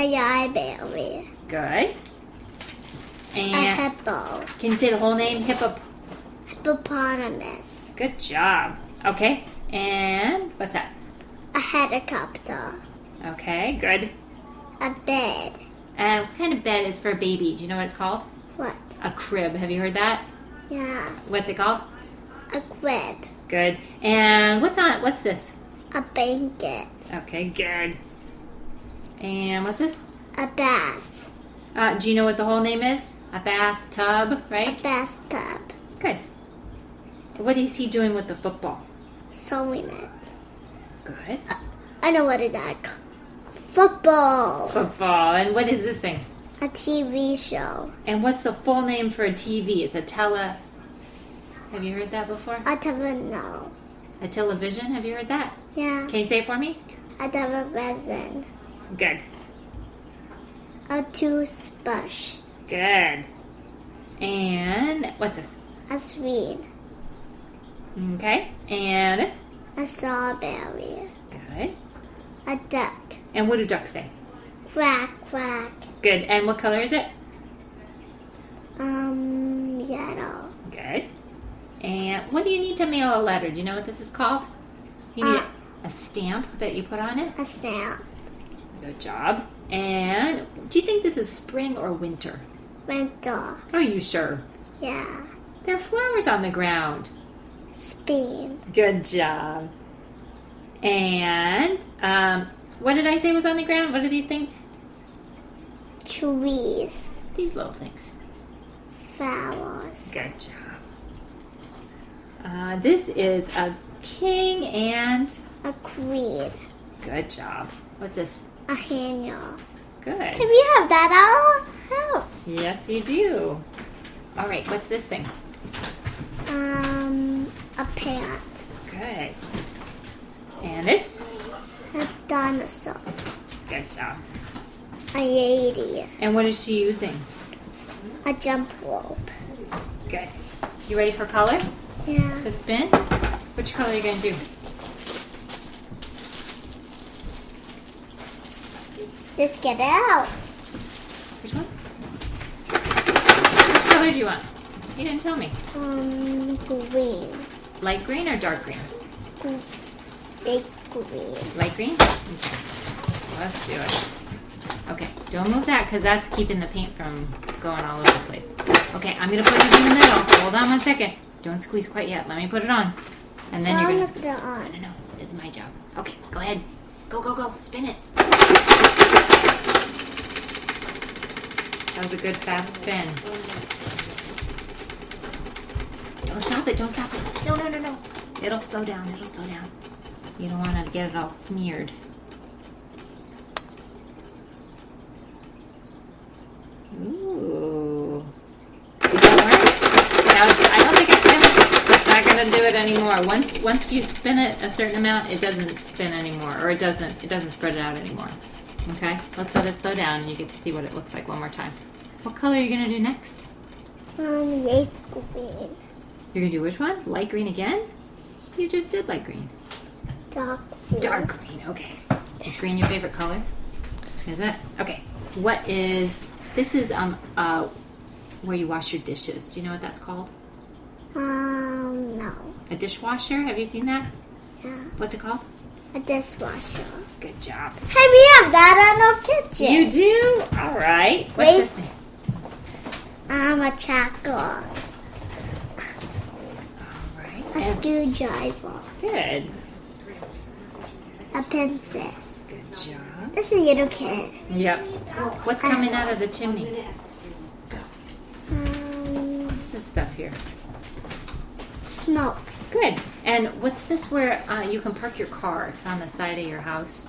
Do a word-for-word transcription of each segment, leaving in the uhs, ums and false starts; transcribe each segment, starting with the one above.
strawberry. Good. A And hippo. can you say the whole name? Hippo. Hippopotamus. Good job. Okay. And what's that? A helicopter. Okay, good. A bed. And what kind of bed is for a baby? Do you know what it's called? What? A crib. Have you heard that? Yeah. What's it called? A crib. Good. And what's on? What's this? A blanket. Okay, good. And what's this? A bath. Uh, do you know what the whole name is? A bathtub, A right? bathtub. Good. What is he doing with the football? Sewing it. Good. I know what it is. Football. Football. And what is this thing? A T V show. And what's the full name for a T V? It's a tele... Have you heard that before? I don't know. A television? Have you heard that? Yeah. Can you say it for me? I don't resin. Good. A toothbrush. Good. And what's this? A sweet. Okay. And this? A strawberry. Good. A duck. And what do ducks say? Quack, quack. Good. And what color is it? Um, yellow. Good. And what do you need to mail a letter? Do you know what this is called? You need Uh, a stamp that you put on it. A stamp. Good job. And do you think this is spring or winter? Winter. Are you sure? Yeah. There are flowers on the ground. Spin. Good job. And um, what did I say was on the ground? What are these things? Trees. These little things. Flowers. Good job. Uh, this is a king and... A queen. Good job. What's this? A hanger. Good. Hey, we have that at our house. Yes, you do. All right, what's this thing? Um, a pant. Good. And this? A dinosaur. Good job. A lady. And what is she using? A jump rope. Good. You ready for color? Yeah. To spin? Which color are you going to do? Let's get it out. Which one? Which color do you want? You didn't tell me. Um, green. Light green or dark green? Big green. Light green? Okay. Let's do it. Okay, don't move that because that's keeping the paint from going all over the place. Okay, I'm going to put it in the middle. Hold on one second. Don't squeeze quite yet. Let me put it on. And then I you're going wanna to put spin. it on. No, no, no. It's my job. Okay, go ahead. Go, go, go. Spin it. That was a good fast spin. Don't stop it. Don't stop it. No, no, no, no. It'll slow down. It'll slow down. You don't want to get it all smeared. Ooh. Did that work? Now it's, I don't think it's gonna, it's not gonna do it anymore. Once once you spin it a certain amount, it doesn't spin anymore, or it doesn't it doesn't spread it out anymore. Okay, let's let it slow down, and you get to see what it looks like one more time. What color are you gonna do next? Um, light green. You're gonna do which one? Light green again? You just did light green. Dark green. Dark green. Okay. Is green your favorite color? Is it? Okay. What is? This is um uh where you wash your dishes. Do you know what that's called? Um, no. A dishwasher? Have you seen that? Yeah. What's it called? A dishwasher. Good job. Hey, we have that in our kitchen. You do? All right. What's Wait. this thing? Um, a charcoal. All right. A And- screwdriver. Good. A pencil. Good job. This is a little kid. Yep. What's coming out of the chimney? Um, What's this stuff here? smoke. Good. And what's this where uh, you can park your car? It's on the side of your house.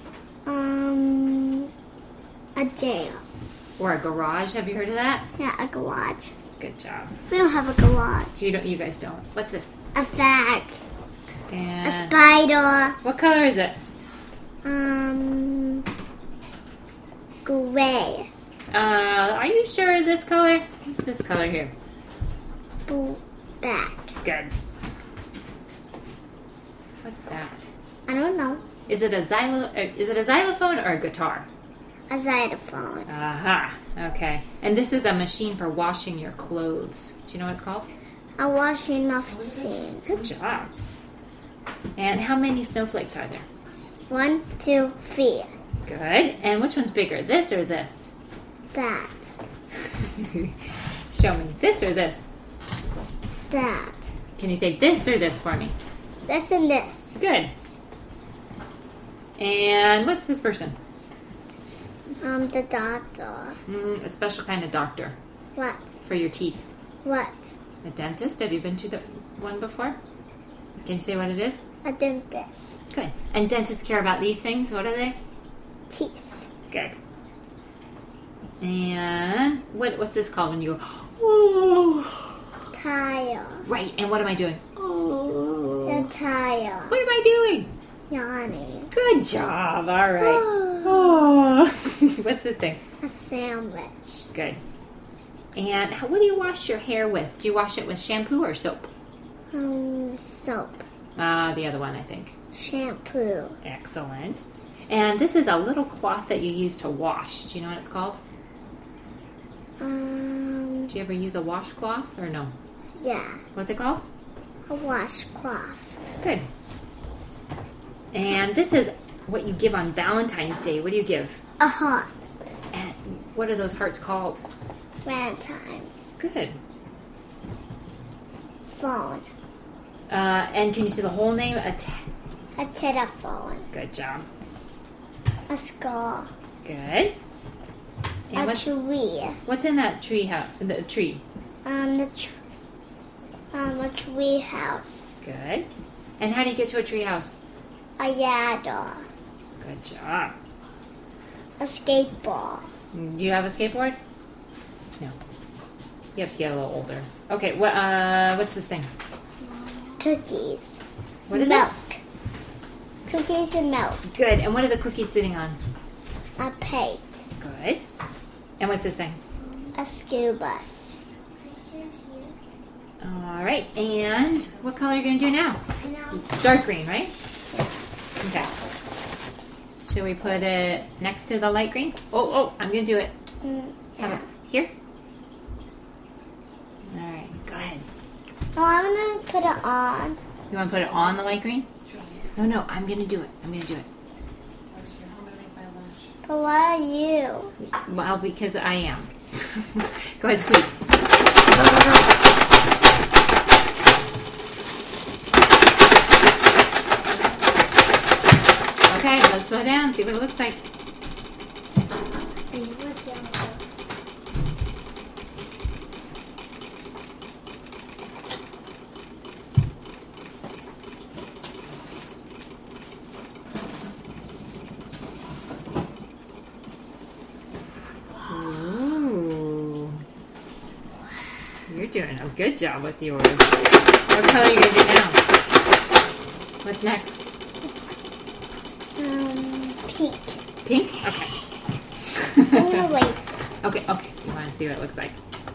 Um, a jail. Or a garage. Have you heard of that? Yeah, a garage. Good job. We don't have a garage. You don't. You guys don't. What's this? A bag. A And spider. what color is it? Um, gray. Uh, are you sure this color? What's this color here? Blue. Black. Good. What's that? I don't know. Is it a xylo? uh, Is it a xylophone or a guitar? A xylophone. Aha. Okay. And this is a machine for washing your clothes. Do you know what it's called? A washing machine. Good job. And how many snowflakes are there? One, two, three. Good. And which one's bigger, this or this? That. Show me. This or this? That. Can you say this or this for me? This and this. Good. And what's this person? Um, the doctor. Mm, a special kind of doctor What? for your teeth. What? A dentist? Have you been to the one before? Can you say what it is? A dentist. Good. And dentists care about these things. What are they? Teeth. Good. And what what's this called when you go, oh. Tire. Right. And what am I doing? Oh. The tire. What am I doing? Yawning. Good job. All right. Oh. What's this thing? A sandwich. Good. And how, what do you wash your hair with? Do you wash it with shampoo or soap? Um, soap. Ah, uh, the other one, I think. Shampoo. Excellent. And this is a little cloth that you use to wash. Do you know what it's called? Um, Do you ever use a washcloth or no? yeah. What's it called? A washcloth. Good. And this is what you give on Valentine's Day. What do you give? A heart. And what are those hearts called? Valentine's. Good. Phone. Uh, and can you say the whole name? A t- A telephone. Good job. A skull. Good. And A what's, tree. what's in that tree house? The tree. Um, the tr- um, a tree house. Good. And how do you get to a tree house? A ladder. Good job. A skateboard. Do you have a skateboard? No. You have to get a little older. Okay. What? Uh, what's this thing? Cookies. What is milk. Cookies and milk. it? Good. And what are the cookies sitting on? A plate. Good. And what's this thing? A school bus. All right. And what color are you going to do now? Dark green, right? Okay. Should we put it next to the light green? Oh, oh, I'm going to do it. Mm, Have yeah. it here. All right. Go ahead. Oh, I'm gonna put it on. You want to put it on the light green? No, no. I'm going to do it. I'm going to do it. But why are you? Well, because I am. Go ahead, squeeze. Okay, let's slow down, see what it looks like. Ooh. You're doing a good job with yours. What color are you going to do now? What's next? Um, pink. Pink? Okay. I'm gonna wait. Okay, okay. You want to see what it looks like?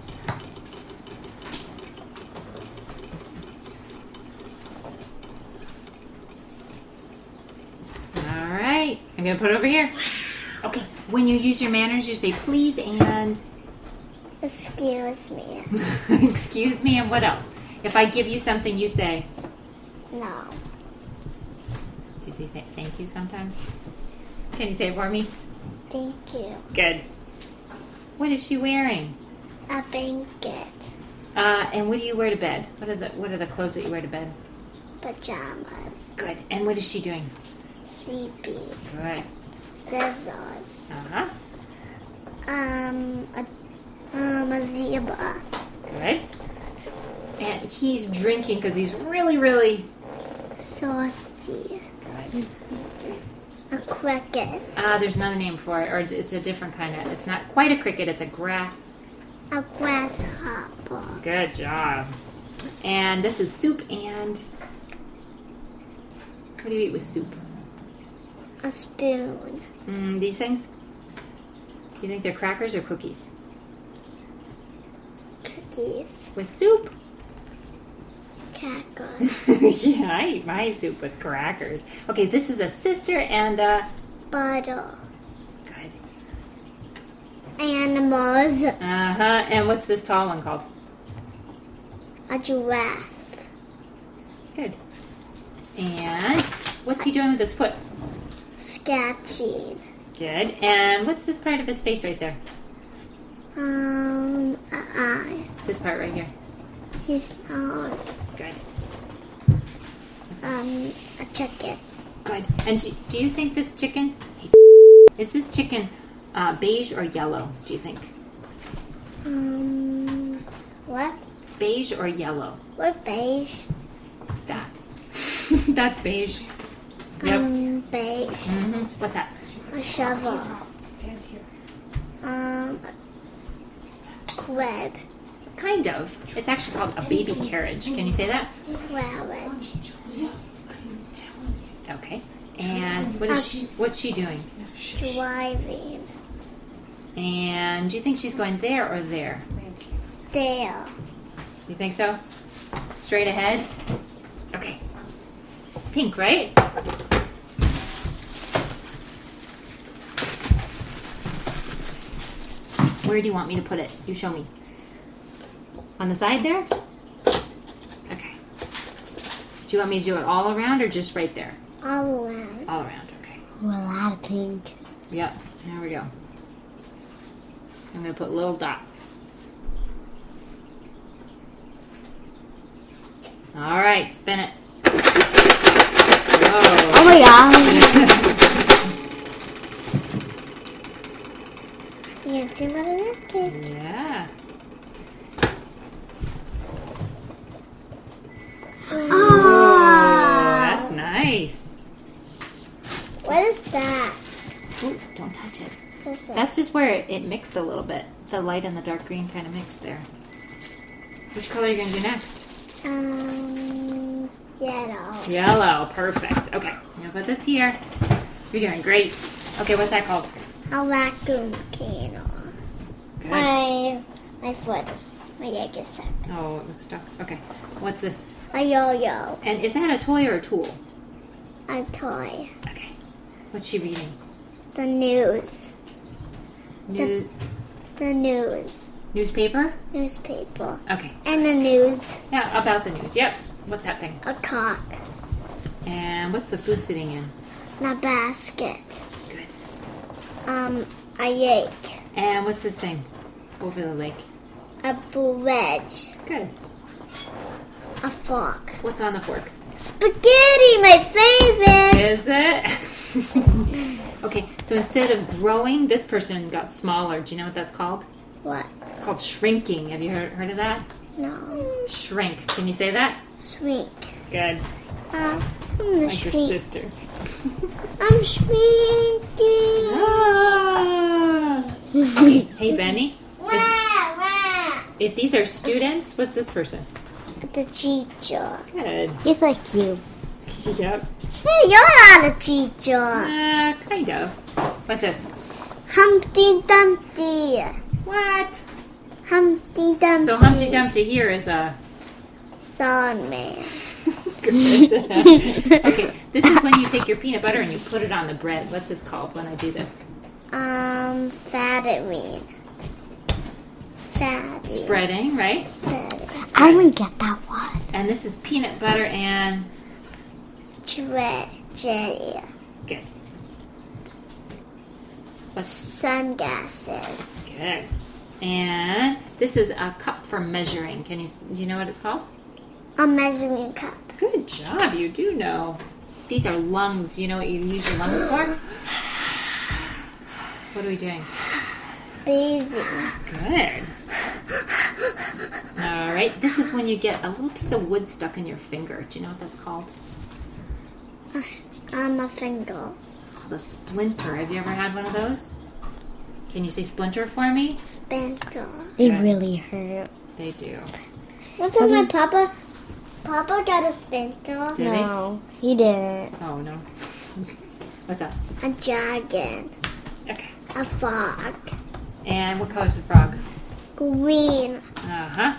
All right. I'm going to put it over here. Okay. When you use your manners, you say please and... Excuse me. Excuse me and what else? If I give you something, you say... No. Do you say thank you sometimes? Can you say it for me? Thank you. Good. What is she wearing? A blanket. Uh, and what do you wear to bed? What are the What are the clothes that you wear to bed? Pajamas. Good. And what is she doing? Sleepy. Good. Scissors. Uh huh. Um, a, um, a zebra. Good. And he's drinking because he's really, really Saucy. good. A cricket. Ah, there's another name for it, or it's a different kind of. It's not quite a cricket. It's a gra. A grasshopper. Good job. And this is soup and. What do you eat with soup? A spoon. Mm, these things? You think they're crackers or cookies? Cookies. With soup? Crackers. Yeah, I eat my soup with crackers. Okay, this is a sister and a... Butter. Good. animals. Uh huh. And what's this tall one called? A giraffe. Good. And what's he doing with his foot? Sketching. Good. And what's this part of his face right there? Um, an eye. This part right here. His nose. Good. Um, a chicken. Good. And do, do you think this chicken, is this chicken uh, beige or yellow, do you think? Um, what? Beige or yellow? What beige? That. That's beige. Yep. Um, beige. Mm-hmm. What's that? A shovel. Um, a crab. Kind of. It's actually called a baby carriage. Can you say that? Carriage. Okay. And what is she, what's she doing? Driving. And do you think she's going there or there? There. You think so? Straight ahead? Okay. Pink, right? Where do you want me to put it? You show me. On the side there? Okay. Do you want me to do it all around or just right there? All around. All around, okay. A lot of pink. Yep, there we go. I'm going to put little dots. All right, spin it. Whoa. Oh my god. You can see what it is. Yeah. Oh. That's nice. What is that? Ooh, don't touch it. What's that? That's just where it, it mixed a little bit. The light and the dark green kind of mixed there. Which color are you going to do next? Um, yellow. Yellow. Perfect. Okay. I'm going to put this here. You're doing great. Okay, what's that called? A vacuum cleaner. Good. My, my foot is, my leg is sick. Oh, it was stuck. Okay. What's this? A yo-yo. And is that a toy or a tool? A toy. Okay. What's she reading? The news. New The news. newspaper? Newspaper. Okay. And the news. Yeah, about the news. Yep. What's that thing? A cock. And what's the food sitting in? And a basket. Good. Um, a egg. And what's this thing over the lake? A bread. Good. A fork. What's on the fork? Spaghetti, my favorite. Is it? Okay, so instead of growing, this person got smaller. Do you know what that's called? What? It's called shrinking. Have you heard, heard of that? No. Shrink. Can you say that? Shrink. Good. Uh, I'm Like your shrink. sister. I'm shrinking. Ah. Okay, hey, Benny. Wah, wah. If these are students, what's this person? The teacher. Good. Just like you. Yep. Hey, you're not a teacher. Uh, kind of. What's this? Humpty Dumpty. What? Humpty Dumpty. So Humpty Dumpty here is a... Sandman. Good. Okay, this is when you take your peanut butter and you put it on the bread. What's this called when I do this? Um, fattering. Fatty. Spreading, right? Spreading. I wouldn't get that one. And this is peanut butter and... Jelly. Jelly. Good. What's Sunglasses. good? And this is a cup for measuring. Can you, do you know what it's called? A measuring cup. Good job, you do know. These are lungs. You know what you use your lungs for? What are we doing? Breathing. Good. All right. This is when you get a little piece of wood stuck in your finger. Do you know what that's called? On my finger. It's called a splinter. Have you ever had one of those? Can you say splinter for me? Splinter. They really hurt. They do. What's on my papa? Papa got a splinter. Did no, he didn't. he? Oh, no. What's that? A dragon. Okay. A frog. And what color's the frog? Green. Uh-huh.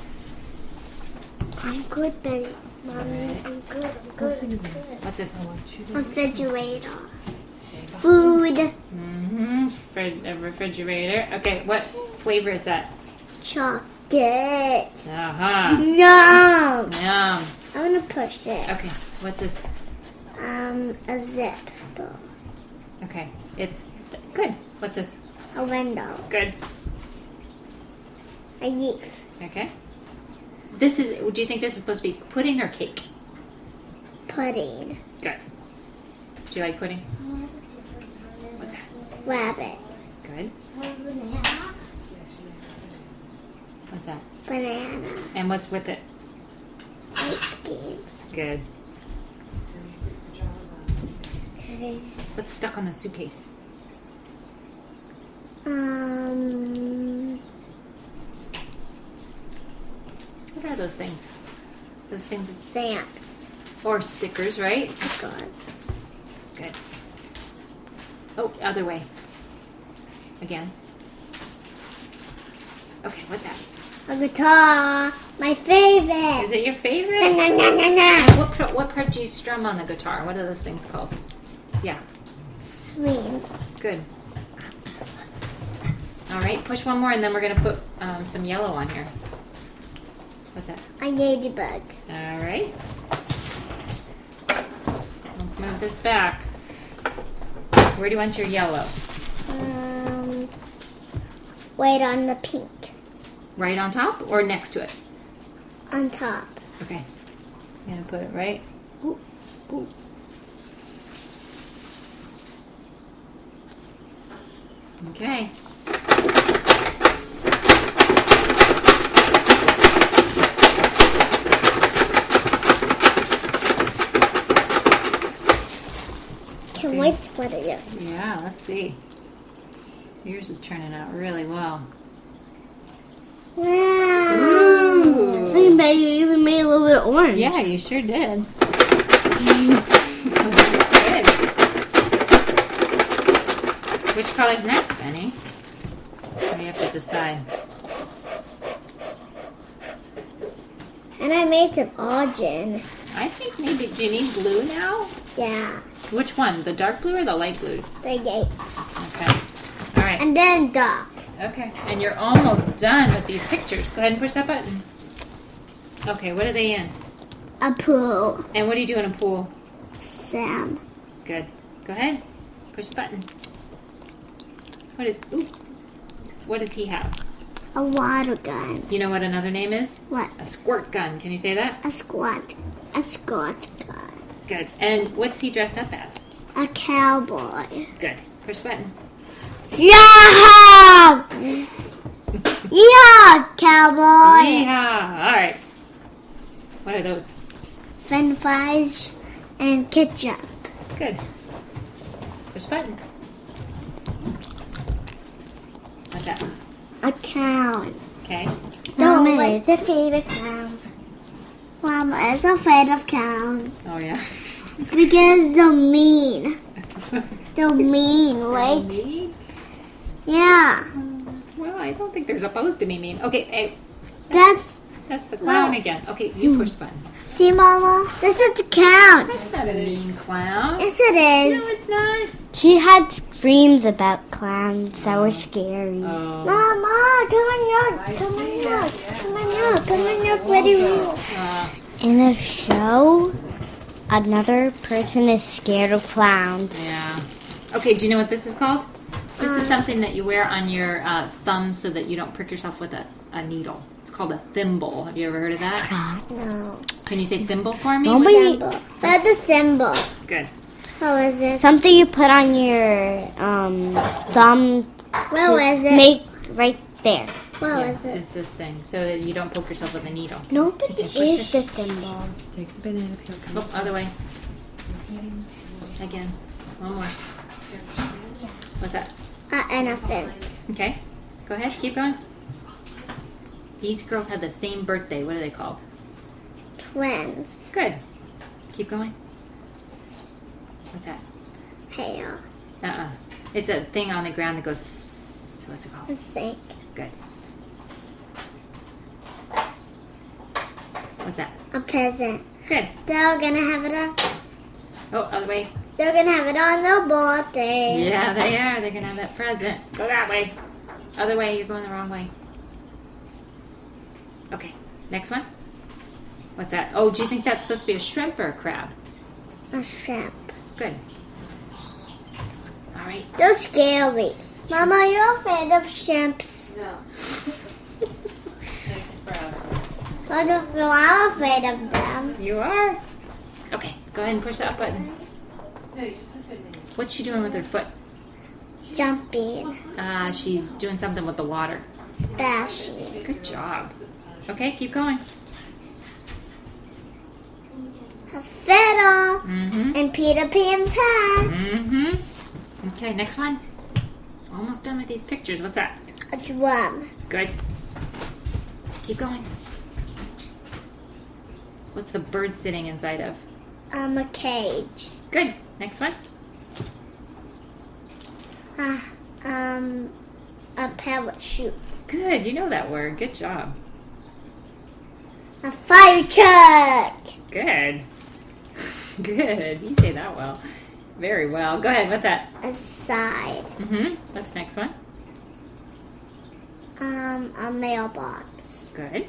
I'm good, Betty. Mommy, I'm good. I'm good. I'm good. What's this? Refrigerator. Food. Mm-hmm. frid- a refrigerator. Okay, what flavor is that? Chocolate. Uh-huh. Yum. Yum. I'm gonna push it. Okay, what's this? Um, a zip. Okay, it's good. What's this? A window. Good. A leaf. Okay. This is, do you think this is supposed to be pudding or cake? Pudding. Good. Do you like pudding? What's that? Rabbit. Good. What's that? Banana. And what's with it? Ice cream. Good. Okay. What's stuck on the suitcase? Um, What are those things? Those things, stamps. or stickers, right? Stickers. Good. Oh, other way. Again. Okay, what's that? A guitar. My favorite. Is it your Na, favorite? na, na, na, na. And what part, what part do you strum on the guitar? What are those things called? Yeah, Swings. good. All right, push one more, and then we're gonna put um, some yellow on here. What's that? A ladybug. All right. Let's move this back. Where do you want your yellow? Um, wait on the pink. Right on top or next to it? On top. Okay. I'm gonna put it right. Ooh, ooh. Okay. Can't see. wait to put it in. Yeah, let's see. Yours is turning out really well. Wow. Ooh. I bet you even made a little bit of orange. Yeah, you sure did. Good. Which color's next, Benny? Now you have to decide. And I made some orange. I think maybe, do you need blue now? Yeah. Which one? The dark blue or the light blue? The gate. Okay. All right. And then dark. Okay. And you're almost done with these pictures. Go ahead and push that button. Okay, what are they in? A pool. And what do you do in a pool? Sam. Good. Go ahead. Push the button. What is, ooh. What does he have? A water gun. You know what another name is? What? A squirt gun. Can you say that? A squat. A squat gun. Good. And what's he dressed up as? A cowboy. Good. Push the button. Yeah! Yeah, cowboy. Yeehaw! All right. What are those? French fries and ketchup. Good. Push the button. What's that? A clown. Okay. Mama is a favorite clowns. Mama is afraid of clowns. Oh, yeah. Because they're mean. They're mean, right? Mean? Yeah. Well, I don't think they're supposed to be mean. Okay, hey, That's, that's the clown No. again. Okay, you push the button. see, Mama? This is the clown. That's not a mean clown. Yes, it No, is. it's not. She had dreams about clowns that were scary. Oh. Mama, come on, look. Come on, look. Come on, look. Come on, look. Ready, ready. Uh, In a show, another person is scared of clowns. yeah. Okay, do you know what this is called? This is something that you wear on your uh, thumb so that you don't prick yourself with a, a needle. It's called a thimble. Have you ever heard of that? No. Can you say thimble for me? Nobody- Symbol. That's the symbol. Good. How is it? Something you put on your um, thumb Where to was it? make right there. What Yeah, was it? it's this thing so that you don't poke yourself with a needle. Nobody Okay, push is it. the thimble. Take the banana peel. Come Oh, other way. Again. One more. What's that? An elephant. Okay. Go ahead. Keep going. These girls had the same birthday. What are they called? Twins. Good. Keep going. What's that? Hail. Uh-uh. It's a thing on the ground that goes... s- What's it A called? snake. Good. What's that? A peasant. Good. They're gonna have it up. Oh, other way. They're gonna have it on their birthday. Yeah, they are. They're gonna have that present. Go that way. Other way. You're going the wrong way. Okay. Next one. What's that? Oh, do you think that's supposed to be a shrimp or a crab? A shrimp. Good. All right. They're scary. Mama, are you afraid of shrimps? No. Thank you for asking. I don't know. I'm afraid of them. You are. Okay. Go ahead and push the up button. No, you just said good name. What's she doing with her foot? Jumping. Uh, she's doing something with the water. Splashing. Good job. Okay, keep going. A fiddle. Mm-hmm. And Peter Pan's hat. Mm-hmm. Okay, next one. Almost done with these pictures. What's that? A drum. Good. Keep going. What's the bird sitting inside of? Um, a cage. Good. Next one. Uh, um, a parachute. Good. You know that word. Good job. A fire truck. Good. Good. You say that well. Very well. Go ahead. What's that? A side. Mm-hmm. What's the next one? Um, a mailbox. Good.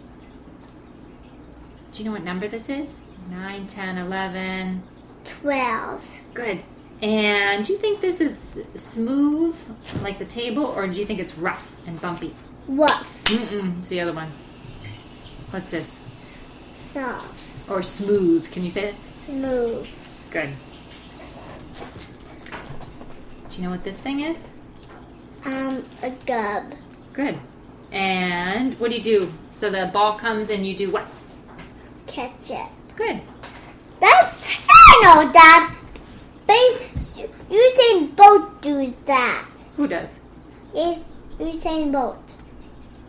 Do you know what number this is? nine, ten, eleven. Twelve. Good. And do you think this is smooth, like the table, or do you think it's rough and bumpy? Woof. Mm-mm. It's the other one. What's this? Soft. Or smooth. Can you say it? Smooth. Good. Do you know what this thing is? Um, a gub. Good. And what do you do? So the ball comes and you do what? Catch it. Good. That's, I know that. But Usain Bolt does that. Who does? Usain Bolt.